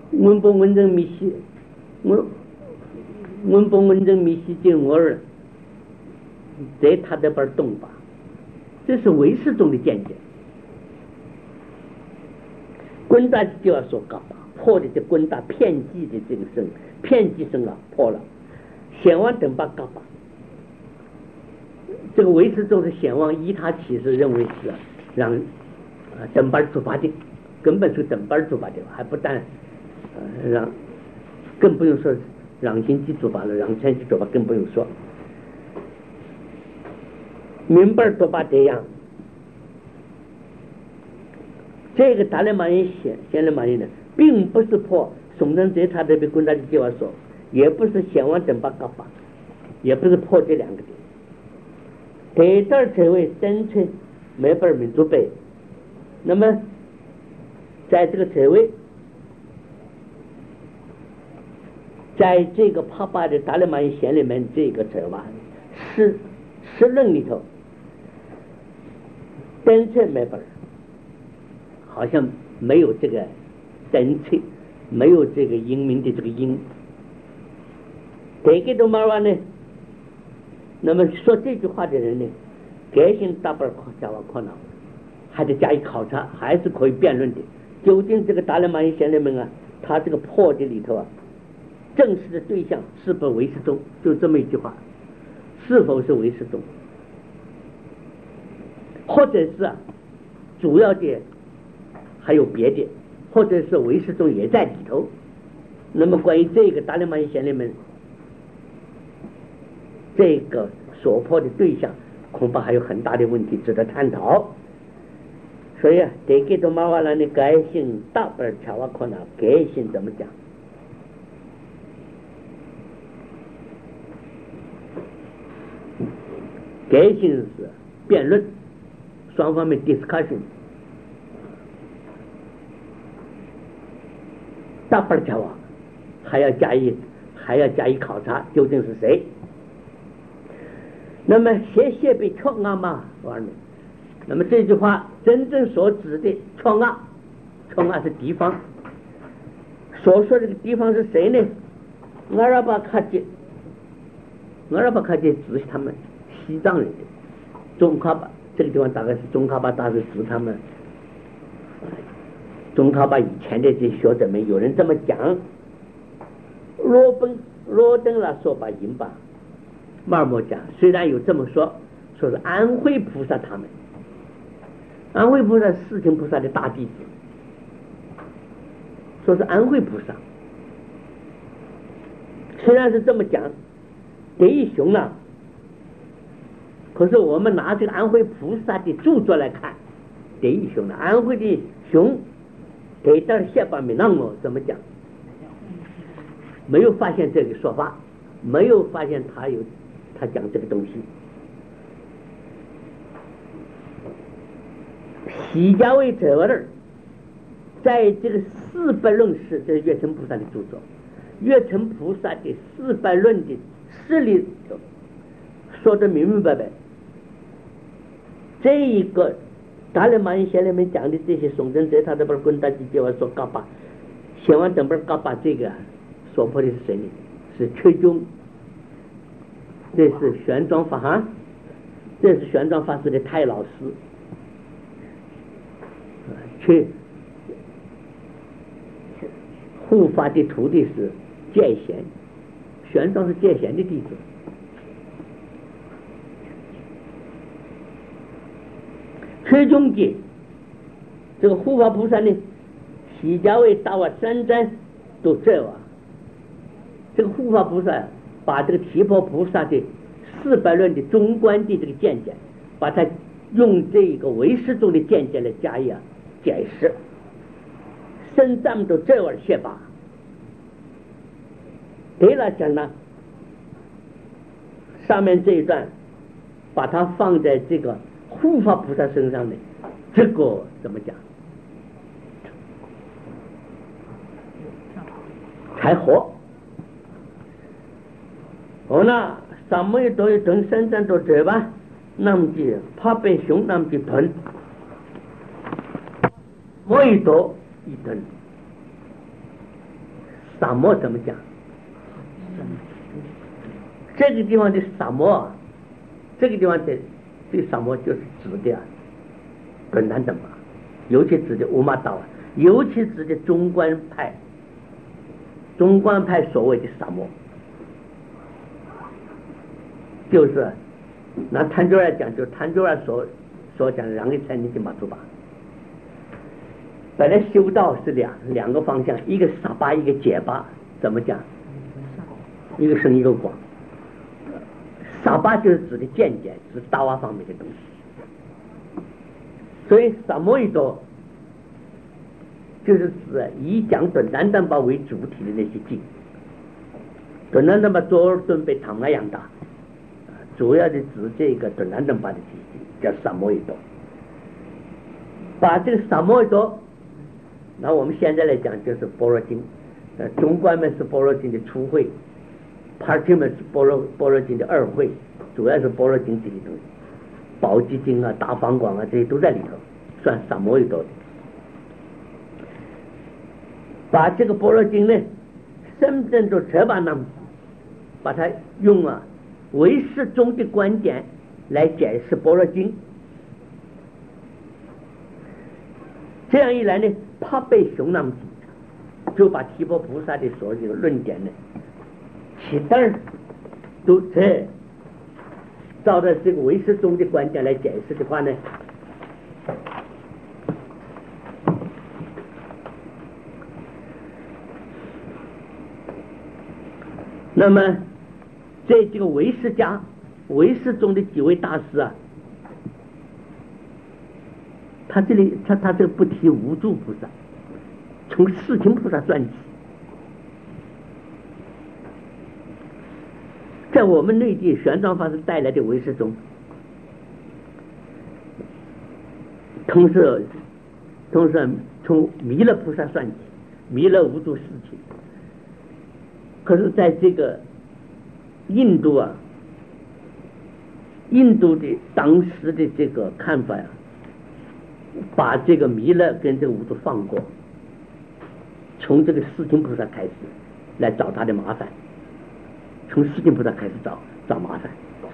文不文正密西，文不文正密西进我儿，在他这边动吧，这是唯识中的见解。滚大就要说干嘛？破的这滚大偏激的这个声，偏激声啊破了，显望等把干嘛？这个唯识中的显望依他启示认为是让等把出发的，根本是等把出发的，还不但让，更不用说让心机出发了，让全机出发更不用说。明白多把这样，这个达赖玛音显了玛音呢，并不是破宋真哲他这边滚大的计划说，也不是显望等把搞法，也不是破这两个的。这段成为真正没本民族背，那么在这个职位，在这个帕巴的达赖玛音显里面，这个职吧是论里头。真正没本，好像没有这个真切，没有这个英明的这个音。这个都嘛完呢？那么说这句话的人呢，改性大本可能还得加以考察，还是可以辩论的。究竟这个达赖玛音显里面啊，他这个破的里头啊，正式的对象是否唯识中？就这么一句话，是否是唯识中？或者是主要的还有别的，或者是唯识中也在里头。那么关于这个达赖玛音显里面这个所破的对象，恐怕还有很大的问题值得探讨。所以这个都麻烦了，你改性大本查瓦可能改性怎么讲？改性是辩论，双方面 discussion， 大本查瓦还要加以考察，究竟是谁？那么谢被创啊嘛完了。那么这句话真正所指的创啊是地方，所说这个地方是谁呢？阿拉巴卡杰指他们西藏人的中喀巴，这个地方大概是中喀巴大师指他们。中喀巴以前的这些学者们有人这么讲，罗登拉说把银巴马尔默讲，虽然有这么说是安徽菩萨他们，安徽菩萨是世亲菩萨的大弟子，说是安徽菩萨，虽然是这么讲，德一雄啊，可是我们拿这个安徽菩萨的著作来看，德一雄呢，安徽的雄给到下巴米那么怎么讲？没有发现这个说法，没有发现他讲这个东西。西家为这儿，在这个四百论释，这是月尘菩萨的著作，月尘菩萨的四百论的释里头说得明明白白。这一个达赖玛音显里面讲的这些宋真哲他这边滚大机结我说嘎巴，写完整本嘎巴这个所破的是谁呢？是缺中，这是玄奘法哈，这是玄奘法师的太老师，去护法的徒弟是戒贤，玄奘是戒贤的弟子。缺中界这个护法菩萨呢，西家为大瓦三瞻都这瓦，这个护法菩萨把这个提婆菩萨的四百论的中观的这个见解，把它用这个唯识中的见解来加以解释，深藏都这瓦写吧。对了讲呢，上面这一段把它放在这个护法菩萨身上呢，这个怎么讲才合？那什么都有等生长都这吧，那么就怕被熊，那么就吞，我一多一吞， 萨摩怎么讲？这个地方的萨摩，这个地方的这萨摩就是指的顿南等嘛，尤其指的乌玛道，尤其指的中观派所谓的萨摩，就是拿谭卓尔讲，就是谭卓尔所讲的让给才能进马祖巴。本来修道是两个方向，一个萨巴，一个解巴，怎么讲？一个深一个广。萨巴就是指的见解，指大瓦方面的东西。所以萨摩伊多就是指以讲顿南丹巴为主体的那些经。顿南丹巴左耳顿被唐那样大，主要的指这个顿南丹巴的经叫萨摩伊多。把这个萨摩伊多，那我们现在来讲就是般若经，中观们是般若经的初会，帕提们是般若经的二会，主要是般若经这些东西，宝积经啊、大方广啊这些都在里头，算萨摩伊多的。把这个般若经呢，深圳就这把那么，把它用唯识中的观点来解释般若经，这样一来呢，怕被熊那么就把提婆菩萨的所有的论点呢，起灯都这照着这个唯识中的观点来解释的话呢，那么这几个唯识家，唯识中的几位大师他这里他这个不提无住菩萨，从世亲菩萨算起，在我们内地玄奘法师带来的唯识中，同时从弥勒菩萨算起，弥勒无住世亲。可是在这个印度的当时的这个看法把这个弥勒跟这个无住放过，从这个世亲菩萨开始来找他的麻烦，从世亲菩萨开始找麻烦。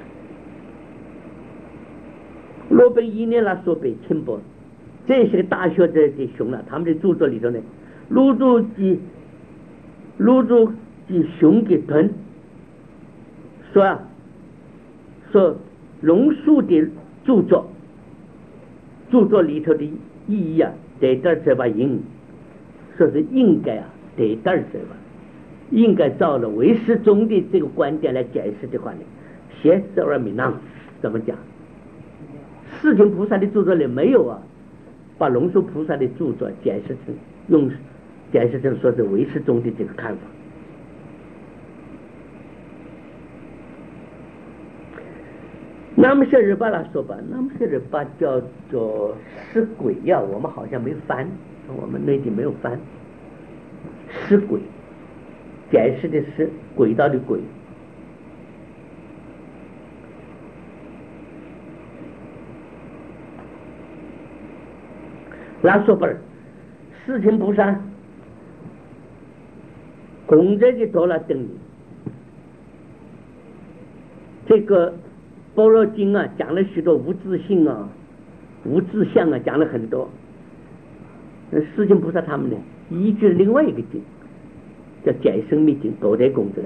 罗本一年拉说北钦波这些大学者的熊他们的著作里头呢，入住及熊给吞说龙树的著作里头的意义得到这把应，说是应该得到这把，应该照了唯识中的这个观点来解释的话呢，写十二米囊怎么讲？世亲菩萨的著作里没有把龙树菩萨的著作解释成说是唯识中的这个看法。那么些日巴拉说吧，那么些日巴叫做尸鬼我们好像没翻，我们内地没有翻。尸鬼解释的是轨道的轨。拉说吧，世亲菩萨公正的多了等于这个般若经讲了许多无自性无自相讲了很多。世亲菩萨他们呢，依据另外一个经叫解生密经，多在公正，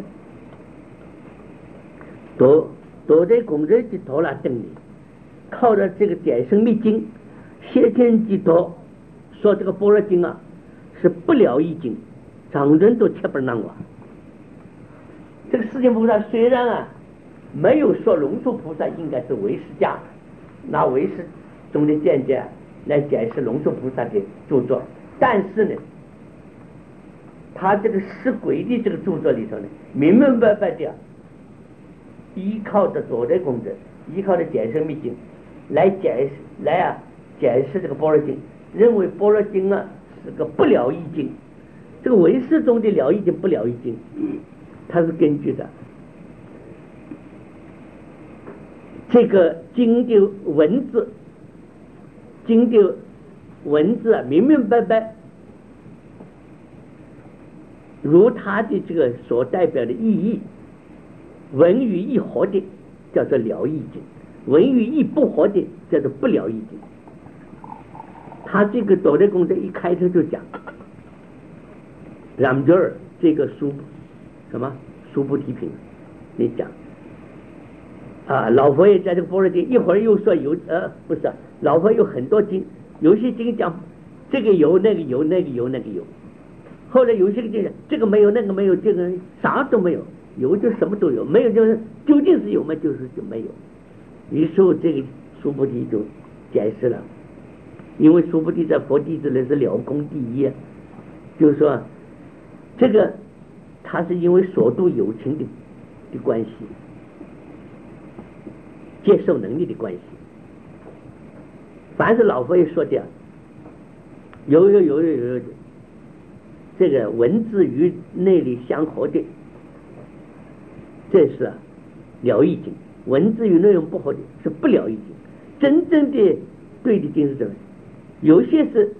多在公正的多了等于靠着这个解生密经，先天的多说这个般若经是不了义经，常人都切不能哇。这个世亲菩萨虽然没有说龙树菩萨应该是唯识家，拿唯识中的见解来解释龙树菩萨的著作，但是呢，他这个尸鬼的这个著作里头呢，明明白白的依靠着多在公正，依靠着解生密经来解释这个般若经，认为般若经是个不了义经，这个唯识中的了义经不了义经，它是根据的这个经的文字明明白白如他的这个所代表的意义，文与义合的叫做了义经，文与义不合的叫做不了义经。他这个斗雷公这一开头就讲让这儿这个书什么书不提品，你讲啊，老佛爷在这个般若经一会儿又说有不是老佛爷有很多经，有些经讲这个有那个有那个有那个有，后来有些经讲这个没有那个没有，这个啥都没有，有就什么都有，没有就是究竟是有吗？就是就没有。于是这个苏菩提就解释了，因为苏菩提在佛弟子里是了空第一，就是说这个他是因为所度有情的关系，接受能力的关系。凡是老佛爷说的有这个文字与内里相合的，这是了义经；文字与内容不合的是不了义经。真正的对的经是什么？有些是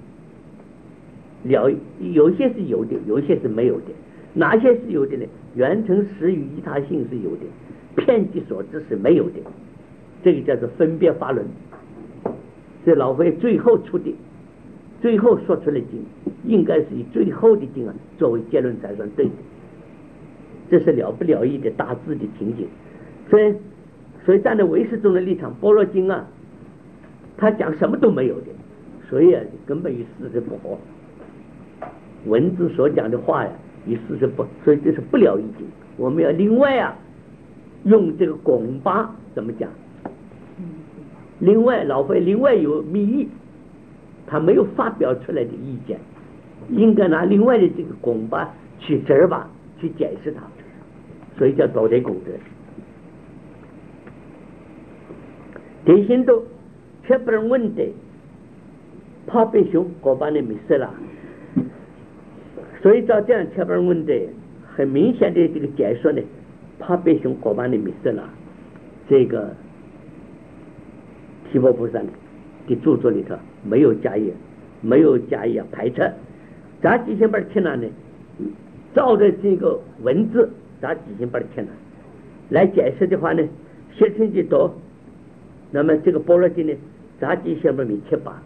了，有些是有的，有些是没有的。哪些是有的呢？缘成实与依他性是有的，遍计所知是没有的。这个叫做分别法轮，是老佛爷最后出的，最后说出来的经，应该是以最后的经作为结论才算对的。这是了不了义的大致的情形。所以站在唯识宗的立场，般若经他讲什么都没有的，所以根本与事实不合。文字所讲的话与事实不，所以这是不了义经。我们要另外用这个拱巴怎么讲？另外老佛爷另外有密意，他没有发表出来的意见，应该拿另外的这个拱巴去折吧，去解释它，所以叫斗雷拱折。대신도切不能问的怕被熊果把你迷失了，所以照这样切不能问的很明显的这个解说呢，怕被熊果把你迷失了。这个提婆菩萨的著作里头没有加以排斥。咱几千本天呢，照着这个文字，咱几千本天来解释的话呢，学生的多。那么这个般若经呢，杂技下面7把，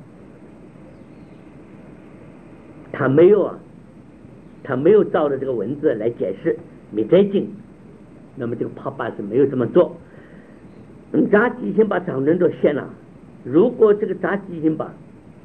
他没有照着这个文字来解释弥在经，那么这个帕巴是没有这么做。杂技先把掌人都写了，如果这个杂技先把，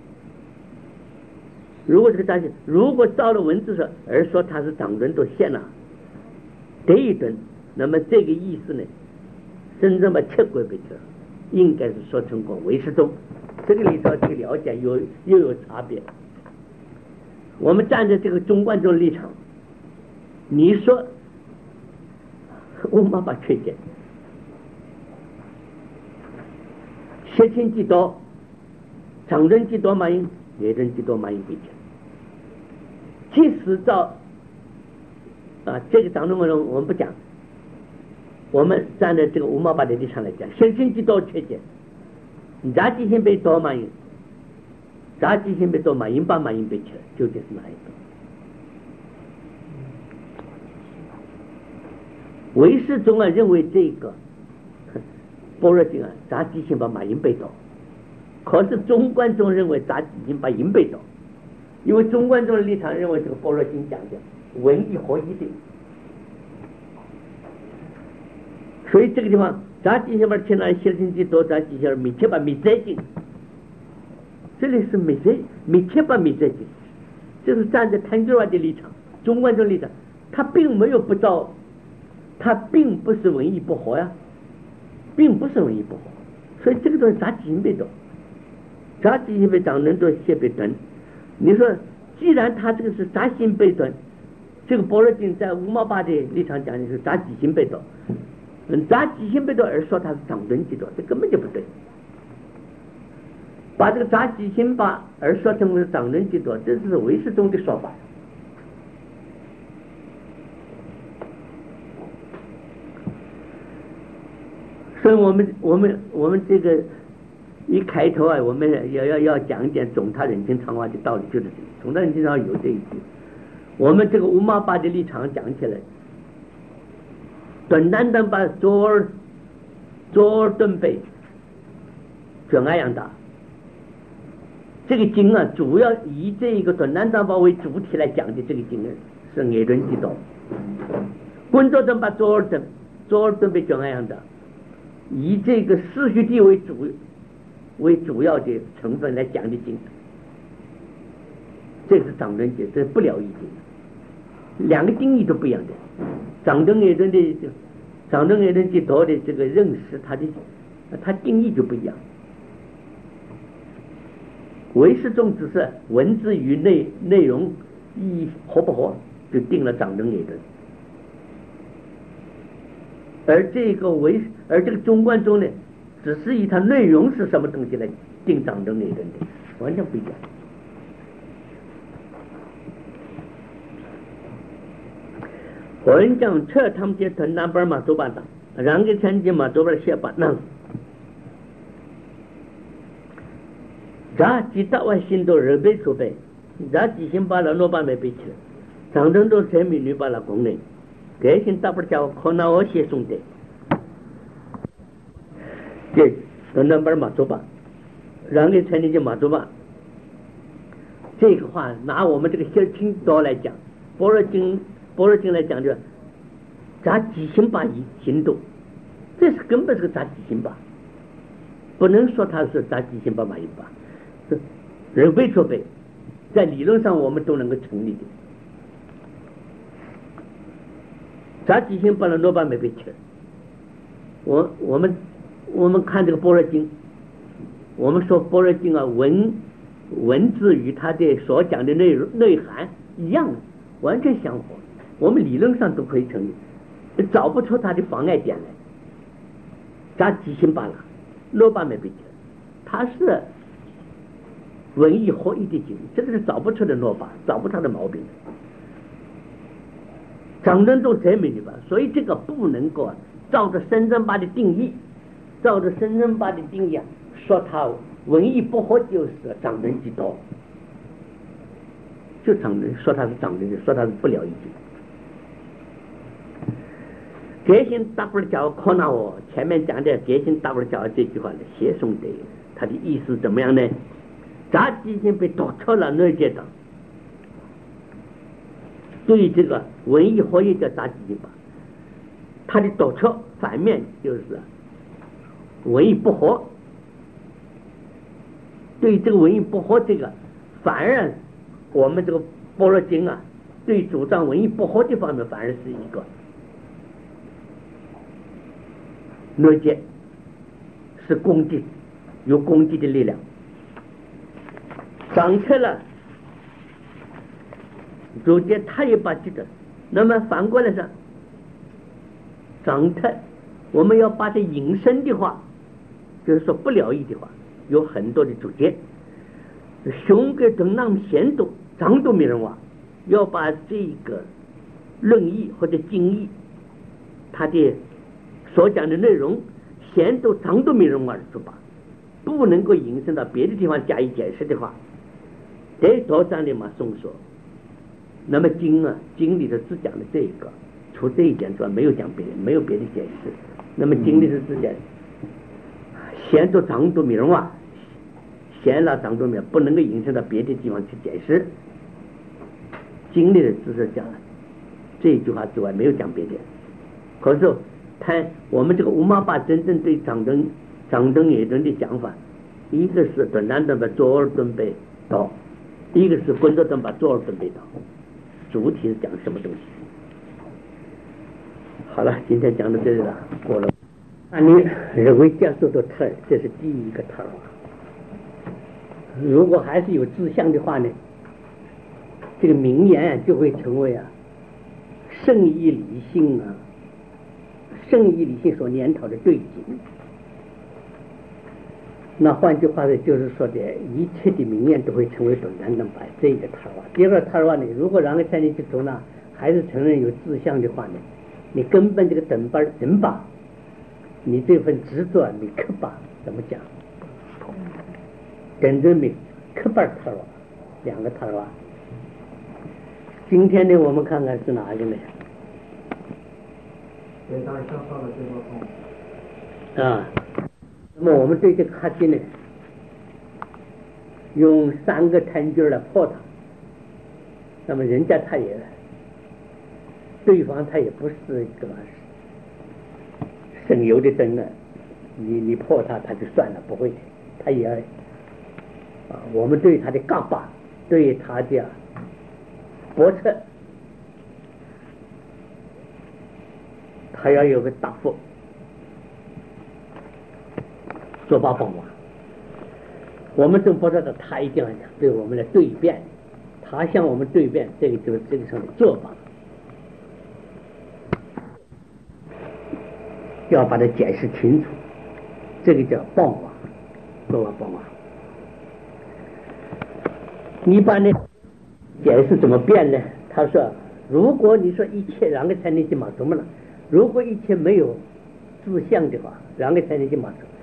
如果照了文字说而说他是掌人都写了这一顿，那么这个意思呢，真正把切归被切。应该是说成过唯识宗，这个里头这个了解又有差别。我们站在这个中观宗立场，你说我们把缺点学清几多，常人几多嘛应，别人几多嘛应不讲。即使照这个长中文我们不讲，我们站在这个5毛8的立场来讲，先生几多缺点，你杂技先被多嘛应，杂技先被多嘛应把嘛应被切，究竟是哪一个？唯识宗认为这个般若经杂技先把嘛应被多，可是中观宗认为杂技先把应被多，因为中观宗的立场认为这个般若经讲的文义合一的。所以这个地方杂技下面听了修行几多，杂技下面密切把密在经，这里是密切把密在经，就是站在谭俊华的立场，中观宗立场，他并没有不照，他并不是文艺不合呀，并不是文艺不合，所以这个东西杂技被多，杂技被长人多写被断。你说既然他这个是杂心被断，这个般若经在5毛8的立场讲的是杂技心被多。杂技心被多而说它是掌顿极多，这根本就不对。把这个杂技心把而说成为掌顿极多，这是唯识宗的说法。所以我们这个一开头我们要讲一点总他人情常话的道理，就是总他人情常话有这一句： 我们这个五马八的立场讲起来，短单单把左耳顿背全爱样大。这个经啊，主要以这一个短单单把为主体来讲的这个经是爱伦之道。滚作等把左耳顿背全爱样大，以这个世虚地为主要的成分来讲的经，这是掌灯解，这不了义经，两个定义都不一样的。掌灯爱伦之道的这个认识，它定义就不一样。唯识中只是文字与内容意义合不合，就定了掌灯爱伦。而这个中观中呢，只是以它内容是什么东西来定掌灯爱伦的，完全不一样。我们讲这他们这团单本嘛，做办的，让给参加嘛，做办写办呢。咱几大万心都人被储备，咱几心把了老板没背起来，掌灯都三美女把了功能，改心大不了可能我写送的。这团单本嘛做办，让给参加嘛做办。这个话拿我们这个心清道来讲，般若经来讲，就咱几心把一心度，这是根本是个咱几心把，不能说它是咱几心把嘛一把。人为储备，在理论上我们都能够成立的。咱几心把了罗巴没被起来。我们看这个般若经，我们说般若经啊，文字与它的所讲的内涵一样，完全相符，我们理论上都可以成立，找不出它的妨碍点来。咱几心把了罗巴没被起来，它是文艺合一的经，这个是找不出的落法，找不出的毛病。掌灯都才美的吧，所以这个不能够照着深圳八的定义，说它文艺不合就是掌灯之道，就掌灯说它是掌灯，说它是不了义经。决心大不了教可能我前面讲的决心大不了教这句话的写送的，它的意思怎么样呢？咱几心被读出了那阶段，对这个文艺合一的咱几心吧，它的读出反面就是文艺不合。对这个文艺不合这个，反而我们这个般若经啊，对主张文艺不合的方面反而是一个逻辑，是功绩，有功绩的力量。长出了逐渐他也把这个，那么反过来说长出我们要把它引申的话，就是说不了义的话，有很多的主见，雄格等那么显度长都没人话，要把这个论义或者经义它的所讲的内容显度长都没人话说吧，不能够引申到别的地方加以解释的话，这多章里嘛松说，那么经里头只讲了这个，除这一点之外没有讲别的，没有别的解释。那么经里头只讲显度长度没人话，显了长度没不能够引申到别的地方去解释。经里的只是讲了这一句话之外没有讲别的。可是谈我们这个五马八真正对掌灯也论的讲法，一个是短单的把左耳顿背道，一个是滚着灯把左耳顿背道，主体是讲什么东西。好了，今天讲到这里了，过了。按你认为接受的特，这是第一个特。如果还是有志向的话呢，这个名言就会成为圣义理性所研讨的对境。那换句话说，就是说的一切的名言都会成为短单的把这个特话。第二个特话呢，如果让个参你去读呢，还是承认有志向的话呢，你根本这个等把人把，你这份执着你刻把怎么讲？真正没刻把特话，两个特话。 今天呢，我们看看是哪一个呢？ 对，当然上报了最多痛。 啊，那么我们对这个黑金呢，用3个藤筋来破它。那么人家他也，对方他也不是一个省油的灯啊，你破它他就算了，不会的，他也啊，我们对他的杠把，对他的驳斥，他要有个答复，做法方法。我们真不知道他一定要对我们来对辩，他向我们对辩，这个就是这个上的做法，要把它解释清楚，这个叫方法，做法方法。你把那解释怎么变呢？他说，如果你说一切然个才能去马什么了？如果一切没有志向的话，然个才能去马什么？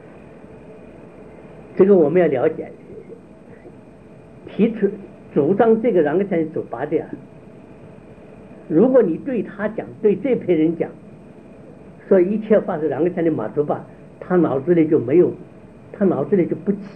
这个我们要了解，提出主张这个然个才能走拔的啊。如果你对他讲，对这批人讲，说一切话是然个才能马祖吧，他脑子里就没有，他脑子里就不起，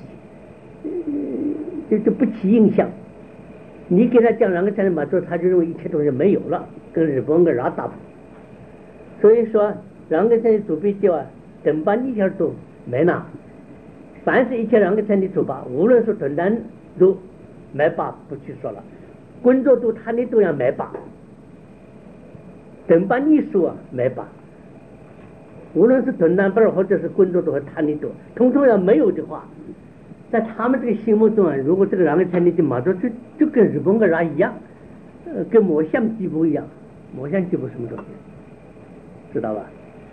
就不起印象。你给他讲然个才能马祖，他就认为一切东西没有了，跟日本个拉大。所以说然个才能做比较啊，等把一条都没拿。凡是一切然个才能做吧，无论是短单都没把不去说了，工作都他的都要没把，等把你说没把，无论是短单本或者是工作都和他的都，通通要没有的话，在他们这个心目中啊，如果这个然个才能就马上就跟日本个人一样，跟抹香鸡不一样，抹香鸡不什么东西，知道吧？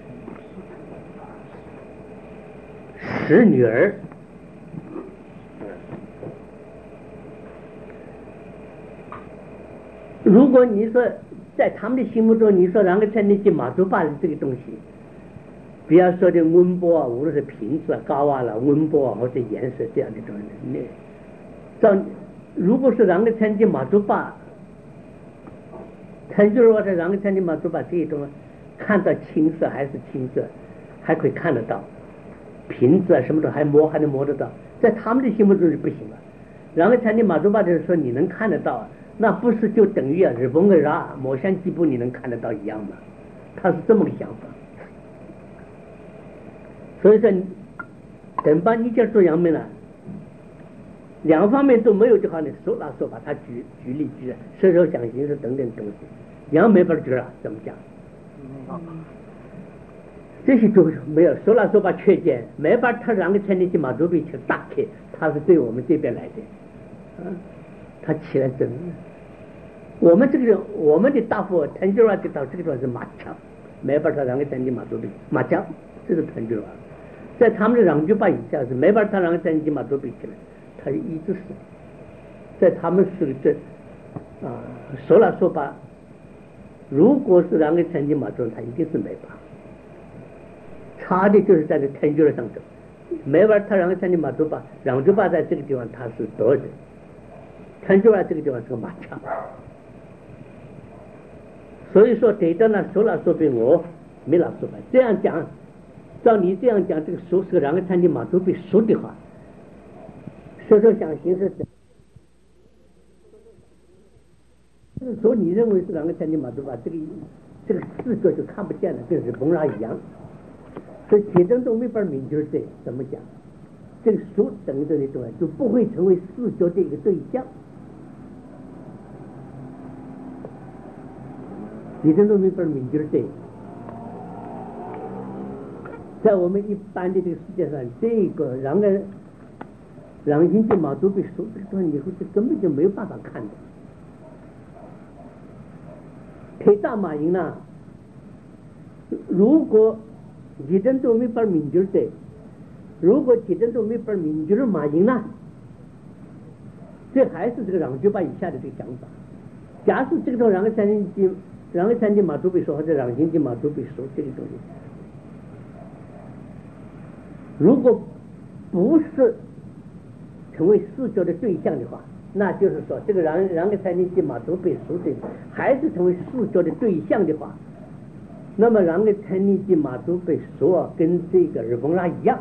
使女儿，如果你说在他们的心目中，你说然个才能去马祖巴的这个东西，不要说的温波啊，无论是瓶子啊、高啊啦、温波啊或者颜色这样的东西，照如果是然个才能马祖巴，他就是说然个才能马祖巴这一种看到青色还是青色，还可以看得到。瓶子啊什么的还能摸得到，在他们的心目中是不行了。然后才你马祖巴就是说你能看得到，那不是就等于日本的啥抹香鸡布你能看得到一样吗？他是这么个想法。所以说等把你讲做阳明了，两方面都没有的话呢，说拿说把他举例举舌头想形式等等东西，阳没法举了，怎么讲？这些都没有说了说把缺点，没把他让个才能去马祖比去打开，他是对我们这边来的，他起来真，我们这个人，我们的大夫藤吉尔的到这个地方是马枪，没把他让个才能马祖比马枪，这是藤吉尔，在他们的让举把以下是没把他让个才能去马祖比起来，他一直是，在他们是这说了说把，如果是让个才能去马祖，他一定是没把。差的就是在这藤吉尔上走，没玩他让他的马祖巴，让祖巴在这个地方他是得的，藤吉尔这个地方是个马枪，所以说对着那说了说比我没了说吧，这样讲，照你这样讲，这个书是让他的马祖比书的话，说说想形式是说你认为是让他的马祖巴，这个视觉就看不见了，跟日本人一样。所以铁证都没法明确这怎么讲，这个书等着的东西就不会成为视觉的一个对象，铁证都没法明确这。在我们一般的这个世界上，这个让人家马祖比书这个东西以后就根本就没有办法看的。铁大马营呢，如果铁证都没法明确的，如果铁证都没法明确的马营呢，这还是这个让举把以下的这个想法。假使这个让个三级马祖比说或者让经济马祖比说这个东西，如果不是成为视觉的对象的话， 那就是说这个让给参尼基马祖被赎罪，还是成为视觉的对象的话，那么让给参尼基马祖被赎跟这个日本人一样。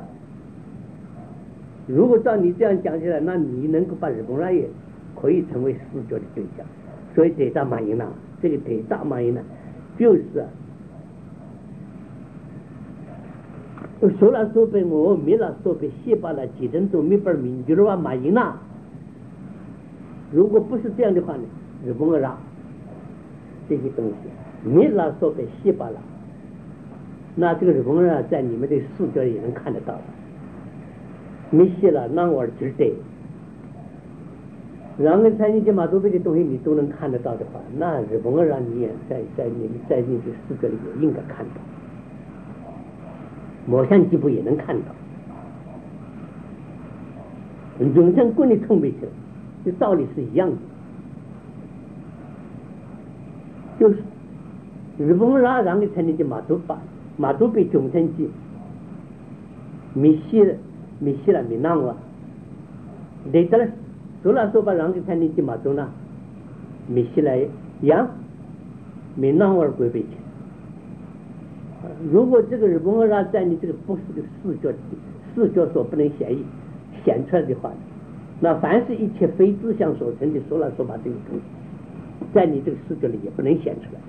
如果照你这样讲起来，那你能够把日本人也可以成为视觉的对象。所以对大马因呢，这个对大马因呢，就是说了说被我没了说被写罢了几针都没本名句的话马因呐。如果不是这样的话呢，日本人这些东西没了说被写罢了，那这个日本人在你们的视觉也能看得到的。没写了，那我值得。让人参与这马祖贝的东西你都能看得到的话，那日本人你也在你的视觉里也应该看到，摩相基部也能看到。永生棍的冲背去，这道理是一样的。就是日本人让人参与这马祖贝永生基没写了没弄啊，对的了。除了说把让给参尼基马祖呢，没写来样，没弄而归背去。如果这个日本人在你这个不是个视觉所不能显出来的话，那凡是一切非自相所成的说了说把这个东西，在你这个视觉里也不能显出来。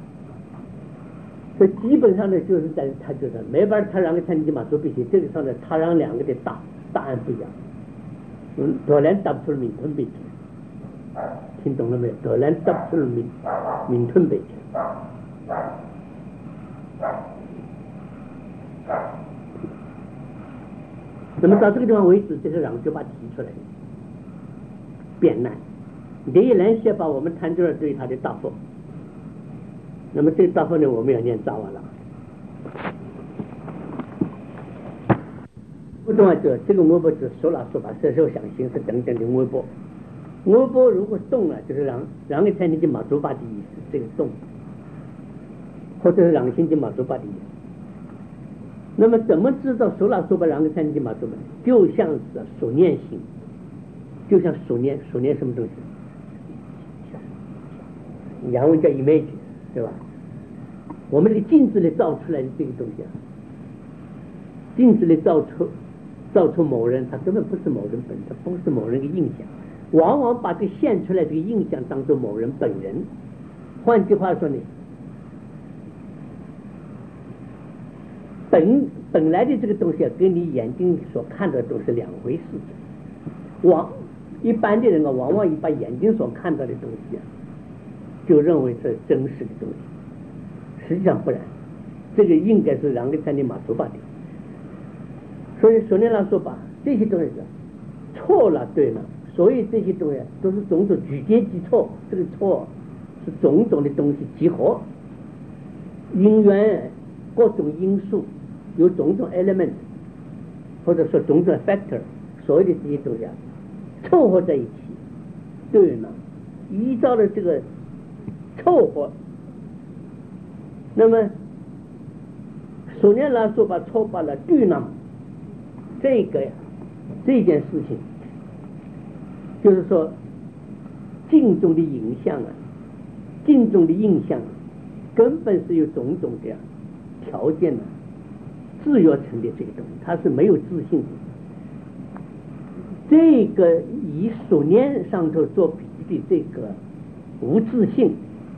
所以基本上呢，就是在他就是没办法，他让给参尼基马祖背去，这个上呢，他让两个的答案不一样。多兰答不出民吞背去，听懂了没有？多兰答不出民吞背去。那么到这个地方为止，这个让就把提出来变难，这一来先把我们谈出了对他的答复。那么这个答复呢，我们要念早完了。不重要，这个微博是说了说把射手想形式等等的微博如果动了，就是让给参尼基马祖巴的意思，这个动，或者是让心基马祖巴的意思。那么怎么知道说了说把让给参尼基马祖巴？就像是所念心，就像所念什么东西？洋文叫 image， 对吧？我们这个镜子里照出来的这个东西啊，镜子里照出某人，他根本不是某人本身，不是某人的印象，往往把这现出来这个印象当作某人本人。换句话说呢，本来的这个东西跟你眼睛所看到的都是两回事。一般的人啊，往往一把眼睛所看到的东西啊，就认为是真实的东西，实际上不然。这个应该是让给参尼马祖巴的。所以说呢，来说吧，这些东西错了对了，所以这些东西都是种种举阶即错，这个错是种种的东西集合，因缘各种因素，有种种 element 或者说种种 factor， 所有的这些东西凑合在一起，对了，依照了这个凑合，那么说呢，来说吧，错把了对了。这件事情，就是说，镜中的影像啊，镜中的印象根本是有种种的条件的制约成的这个东西，它是没有自信的。这个以所念上头做比的这个无自信，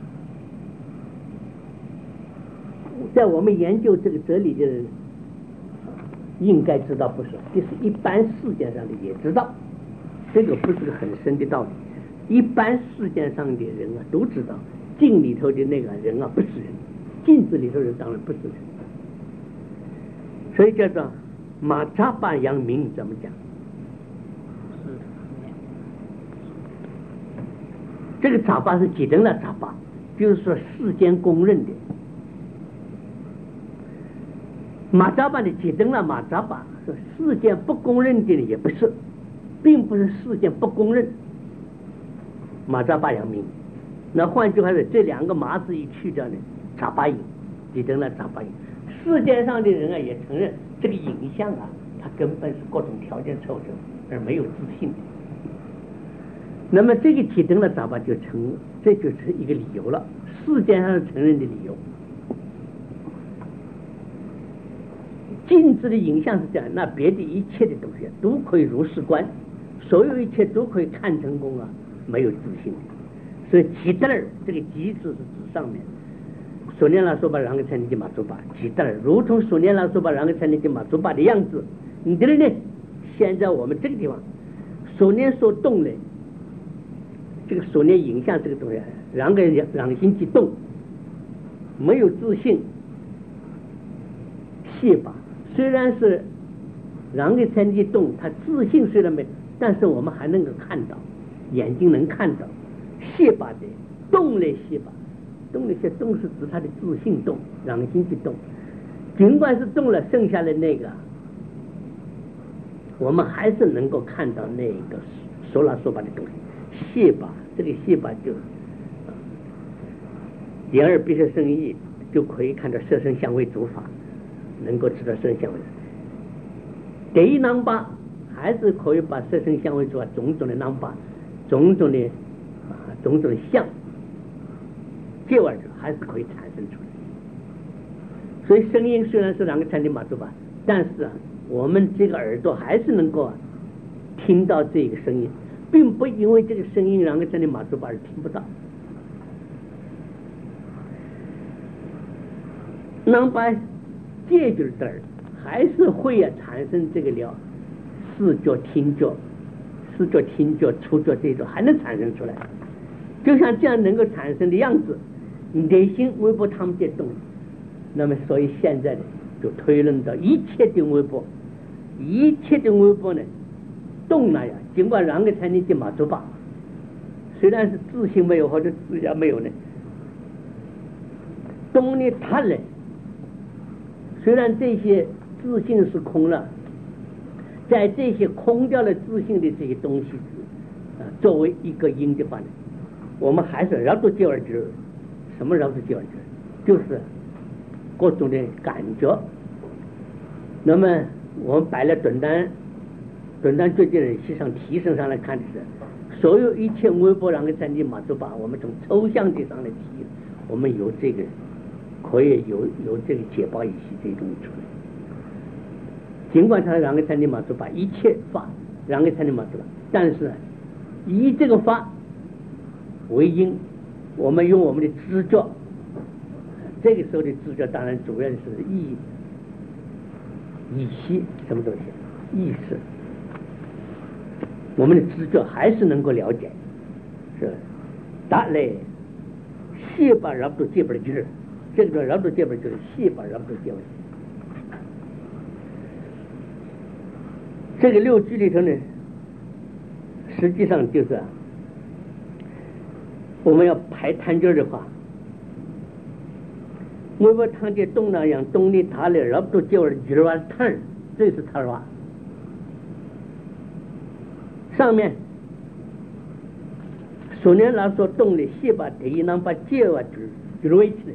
在我们研究这个哲理的人应该知道不少，这是一般世界上的也知道，这个不是个很深的道理。一般世界上的人啊都知道，镜里头的那个人啊不是人，镜子里头的人当然不是人。所以叫做马扎巴扬名，怎么讲？这个扎巴是几等了扎巴，就是说世间公认的。马扎巴的几等了马扎巴，说世间不公认的也不是，并不是世间不公认。马扎巴扬名，那换句话说，这两个马字一去掉呢，扎巴影，几等了扎巴影。世界上的人啊也承认这个影像啊，它根本是各种条件凑成，而没有自信。 那么这个提灯了咋办就成，这就是一个理由了，世界上承认的理由。镜子的影像是这样，那别的一切的东西都可以如是观，所有一切都可以看成功啊，没有自信。所以吉德尔这个吉字是指上面，索念拉说巴然后才能去马祖巴，吉德尔如同索念拉说巴然后才能去马祖巴的样子。你的呢？现在我们这个地方，索念所动的这个索念影像这个东西，让心去动，没有自信，谢吧。虽然是让给身体动，他自信虽然没，但是我们还能够看到，眼睛能看到，谢吧的动了谢吧，动了些动是指他的自信动，让心去动，尽管是动了，剩下的那个，我们还是能够看到那个说拉说吧的东西，谢吧，这个谢吧就眼耳鼻舌身意就可以看到色身香味触法。能够知道色香味，第一囊巴还是可以把色身香味触法种种的囊巴，种种的相，接完之后还是可以产生出来。所以声音虽然是两个产生马祖巴，但是我们这个耳朵还是能够听到这个声音，并不因为这个声音两个产生马祖巴而听不到。囊巴戒就是这儿，还是会产生这个了视觉、听觉、触觉这种还能产生出来，就像这样能够产生的样子，内心微波他们在动，那么所以现在呢，就推论到一切的微波呢动了呀，尽管两个才能进马祖巴，虽然是自信没有或者自家没有呢，动呢它呢。虽然这些自信是空了，在这些空掉了自信的这些东西作为一个因的话呢，我们还是绕着接而知。什么绕着接而知？就是各种的感觉。那么我们摆了准单最近人系上提升上来看的是，所有一切微波然后三地马祖巴，我们从抽象的上来提，我们有这个。可以有这个解报一些这种出来，尽管他两个三地马祖巴一切法两个三地马祖巴，但是以这个法为因，我们用我们的知觉，这个时候的知觉当然主要是意识什么东西意识，我们的知觉还是能够了解，是达嘞谢巴拉不接不了劲儿。这个绕着这边就是细把绕着这边，这个六句里头呢，实际上就是我们要排摊句的话，我们谈的东南样东的塔里绕着这边就是完摊，这是塔话。上面索念拉说动的细把第一能把接完就是为起来。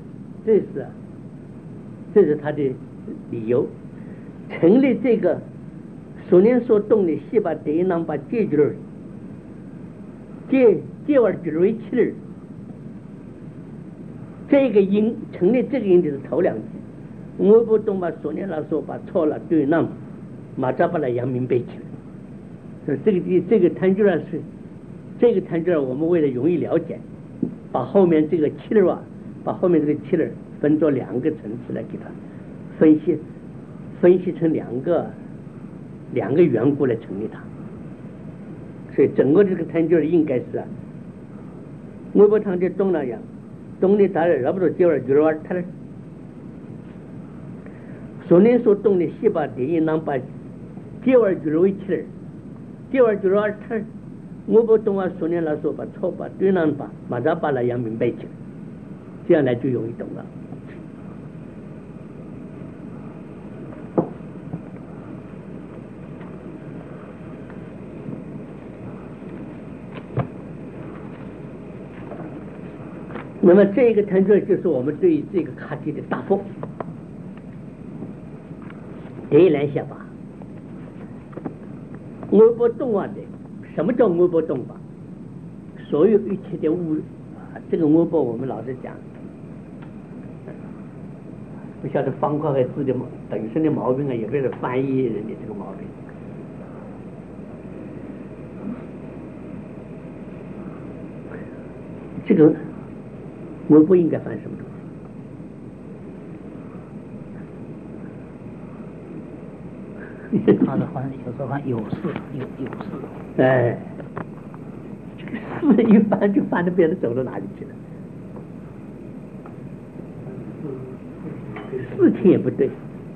这是他的理由，成立这个所念所动的细把第一囊把戒句儿，戒完句为起儿，这个音成立这个音就是头两句，我不懂把所念拉说把错了对囊，马上把它扬明白起来。所以这个谈句儿是这个谈句儿，我们为了容易了解，把后面这个气儿把后面这个气儿分作两个层次来给它分析成两个缘故来成立它。所以整个这个谈句应该是我不谈的东南样东的达人绕不着接玩就是玩它所念所动的细把第一囊把接玩就是为气儿，接玩就是玩它，我不懂所念来说把错把对囊把马上把它扬明白起来，这样来就容易懂了。那么这个谈出就是我们对这个课题的答复。第一来想吧，我不懂的，什么叫我不懂吧？ 所有一切的物这个我们老是讲，不晓得方块和字的本身的毛病也不是翻译人的这个毛病。这个我不应该翻什么东西？他的翻有时候翻有事有事。 哎，这个事一翻就翻到别人走到哪里去了。事情也不对。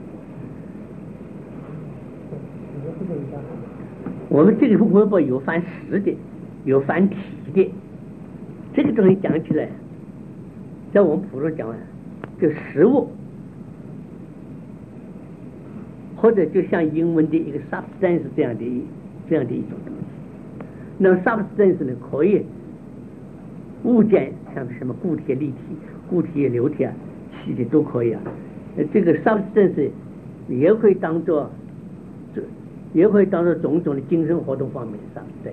我们这个微博有翻实的，有翻体的。这个东西讲起来，在我们普通讲啊，就实物，或者就像英文的一个 substance 这样的一种东西。那么 substance 呢，可以物件，像什么固体、立体、固体、流体啊、气体都可以啊。这个 substance 也可以当做种种的精神活动方面的 substance。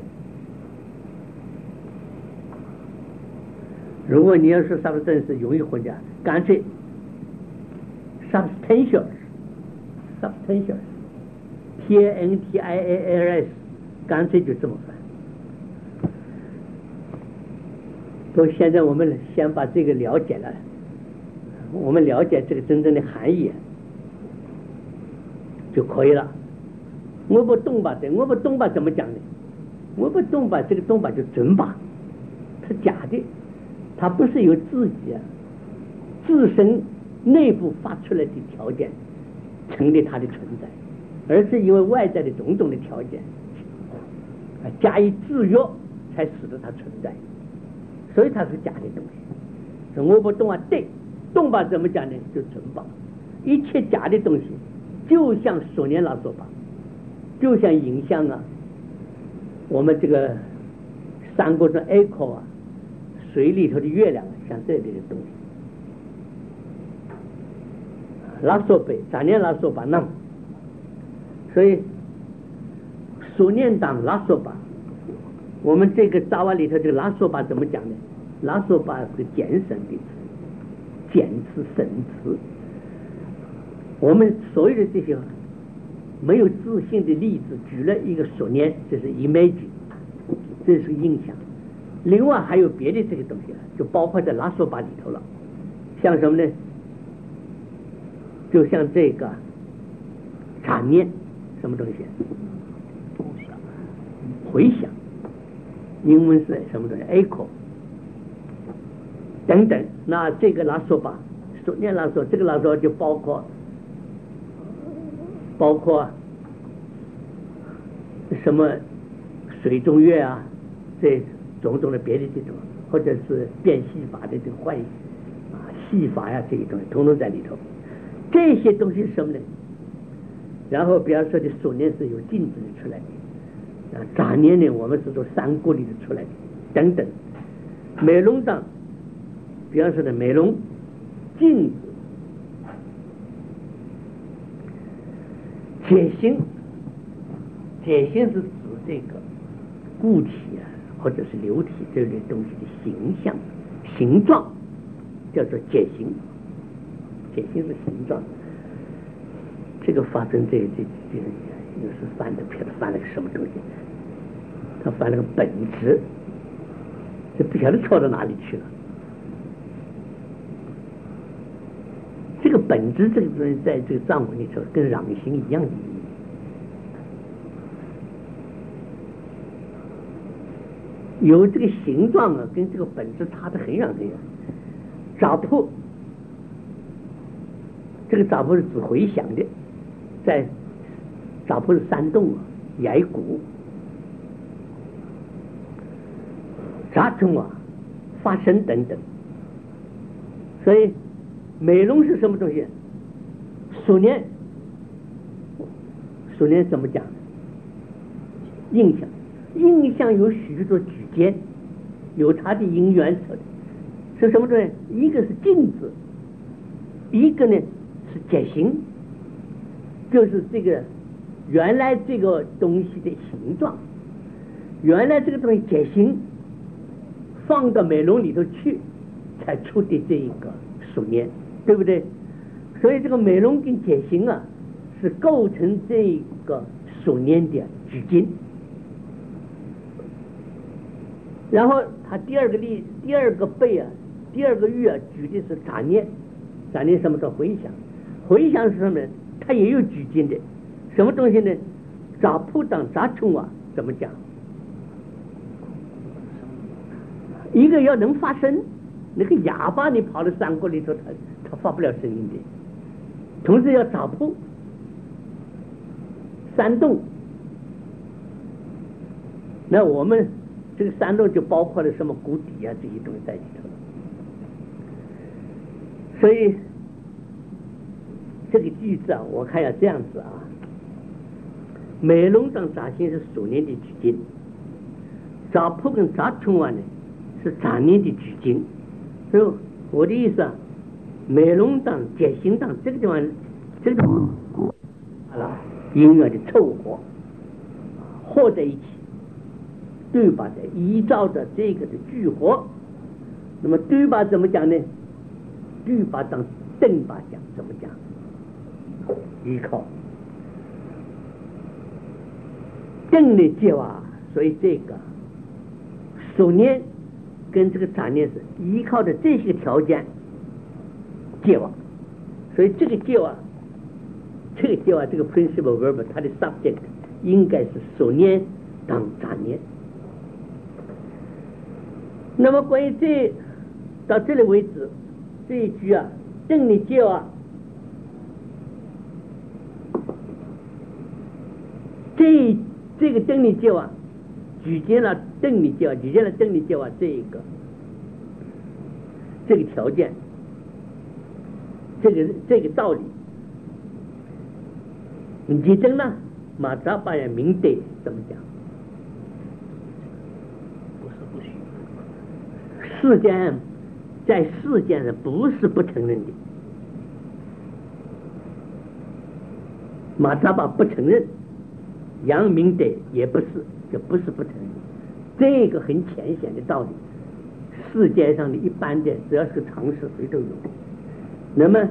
如果你要是 substance 容易混淆，干脆 substantial TANTIALS 干脆就这么翻。不过现在我们先把这个了解了，我们了解这个真正的含义就可以了。我不懂吧怎么讲呢？我不懂吧，这个懂吧就真吧，它假的，它不是由自己自身内部发出来的条件成立它的存在，而是因为外在的种种的条件加以制约才使得它存在，所以它是假的东西。我不懂啊，对，懂吧怎么讲呢？就真吧。一切假的东西就像索尼拉说吧，就像影像啊，我们这个三国中 echo 啊，水里头的月亮，像这类的东西，拉索贝杂念拉索巴那么，所以所念当拉索巴，我们这个扎瓦里头这个拉索巴怎么讲呢？拉索巴是简省的词，简词省词。我们所有的这些没有自信的例子，举了一个所念，这是 image， 这是印象。另外还有别的这个东西了，就包括在拉索巴里头了，像什么呢？就像这个产念，什么东西？回响，英文是什么东西 ？echo 等等。那这个拉索巴，所念拉索，这个拉索就包括什么水中月啊，这种种的别的这种，或者是变戏法的这个坏戏法呀，这些东西统统在里头。这些东西是什么呢？然后比方说的所念是由镜子里出来的，杂念呢我们是从山谷里头出来的等等。美容上，比方说的美容镜子。解心是指这个固体或者是流体这类东西的形象、形状，叫做解心。解心是形状。这个发生这又是翻了个什么东西？他翻了个本质，这不晓得错到哪里去了。这个本质这个东西在这个藏文里头跟壤心一样的意义。有这个形状跟这个本质差得很远很远。扎铺，这个扎铺是指回响的，在扎铺是山洞崖谷，扎中发生等等。所以美容是什么东西？所念怎么讲？印象有许多举间，有它的因缘处的。是什么东西？一个是镜子，一个呢是解形，就是这个原来这个东西的形状。原来这个东西解形， 放到美容里头去，才出的这一个属念，对不对？所以这个美容跟解行啊，是构成这个属念的举经。然后他第二个背啊，第二个喻啊，举的是杂念。杂念什么叫回想？回想是什么呢？它也有举经的。什么东西呢？杂铺当杂冲啊，怎么讲？一个要能发声，那个哑巴你跑到山谷里头，他发不了声音的。同时要杂铺、山洞，那我们这个山洞就包括了什么谷底啊这些东西在里头。所以这个句子啊，我看要这样子啊。美容当杂心是属念的举经，杂铺跟杂冲啊呢是杂念的举经。所以我的意思啊，美容当解行当这个地方，这个好了，音乐的凑合合在一起，对吧？的依照着这个的聚合。那么对吧怎么讲呢？对吧当正吧讲怎么讲？依靠正的结啊，所以这个属念跟这个杂念是依靠的这些条件结啊，所以这个结啊，这个 principal verb 它的 subject 应该是属念当杂念。那么关于这到这里为止，这一句啊，正的结啊，这个正的结啊，举荐了正的结啊，举荐了正的结啊，这个条件，这个道理，你结正了，马扎巴呀明得怎么讲？ 不是不许。 在世间上不是不承认的，马扎巴不承认，杨明德也不是，这不是不承认，这个很浅显的道理，世界上的一般的只要是个常识谁都有。那么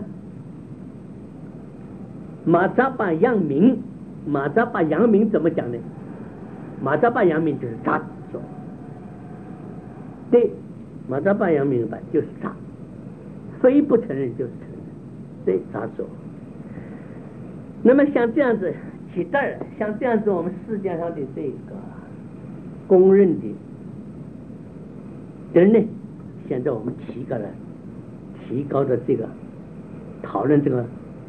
马扎巴杨明怎么讲呢？马扎巴杨明就是杂说，对，马扎巴杨明吧就是杂，非不承认就是承认，对，杂说。那么像这样子其他像这样子我们世界上的这个公认的人呢，现在我们提高的这个讨论这个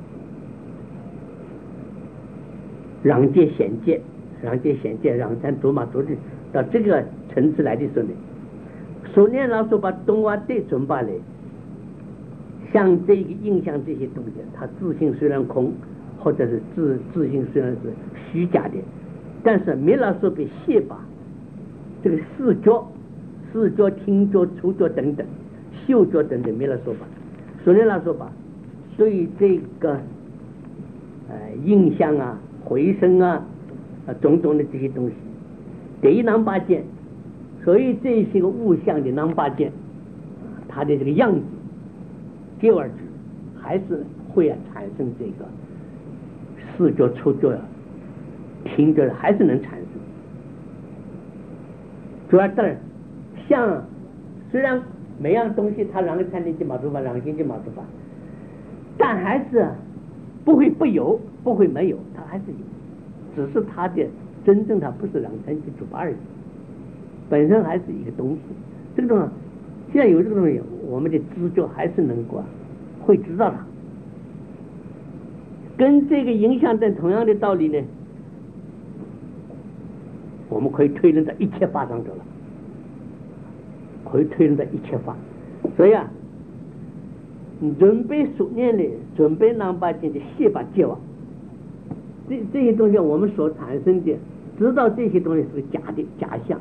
壤界显界、壤山卓玛卓的到这个层次来的时候呢，所念老说把东华对准罢了，像这个印象这些东西，它自性虽然空，或者是自性虽然是虚假的，但是没老说被卸把这个视觉、听觉、触觉等等、嗅觉等等没了说法，所念老说法对于这个印象啊、回声啊、种种的这些东西，得一囊八见，所以这些个物象的囊八见，它的这个样子，接而止，还是会产生这个视觉、触觉、听觉，还是能产生。主要这儿像虽然每样东西它让个产生去马出法，让心去马出法，但还是不会不有，不会没有，它还是有，只是它的真正它不是让产去主法而已，本身还是一个东西。这个东西既然有这个东西，我们的知觉还是能够会知道它。跟这个影响等同样的道理呢，我们可以推论到一切法上头了，可以推论到一切法。所以啊，你准备数念的，准备囊八经的谢把戒网，这些东西我们所产生的，知道这些东西是假的假象，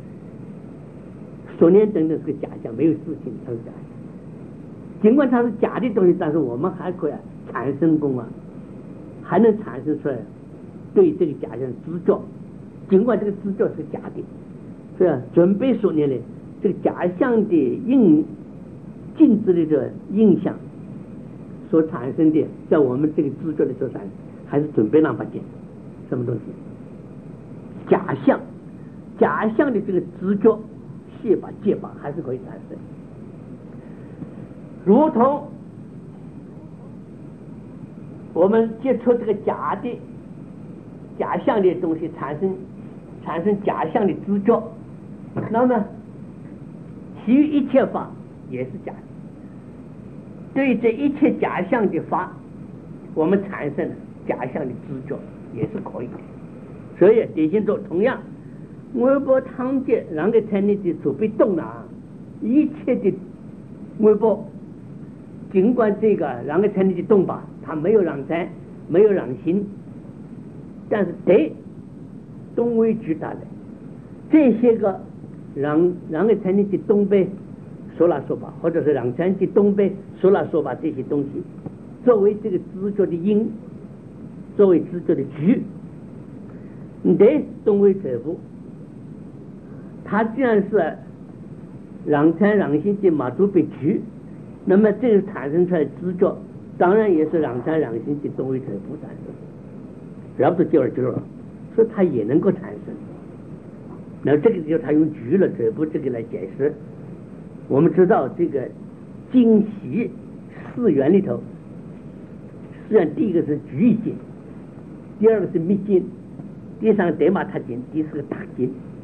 数念等等是个假象，没有事情，它是假象。尽管它是假的东西，但是我们还可以产生功啊，还能产生出来对这个假象知觉，尽管这个知觉是假的，是吧？准备数念的这个假象的静止的这个印象所产生的，在我们这个知觉的所产生，还是准备让把见什么东西？假象的这个知觉，谢把戒把还是可以产生，如同我们接触这个假象的东西，产生假象的知觉，那么其余一切法也是假的。对这一切假象的法，我们产生假象的知觉也是可以的。所以典型中同样，微波汤节让给产生的准备动了，一切的微波，尽管这个让给产生的动吧，它没有让产，没有让心，但是对动为巨大的这些个让给产生的动被说了说吧，或者是让产生的动被说了说吧，这些东西作为这个知觉的因，作为知觉的局，对动为这部，它既然是让产让心的马祖被局，那么这个产生出来的知觉当然也是让产让心的动为这部产生，然后就久而久了，所以它也能够产生。那这个就他用局了这部这个来解释。我们知道这个经习四缘里头，实际上第一个是局经，第二个是密经，第三个德玛他经，第四个大经。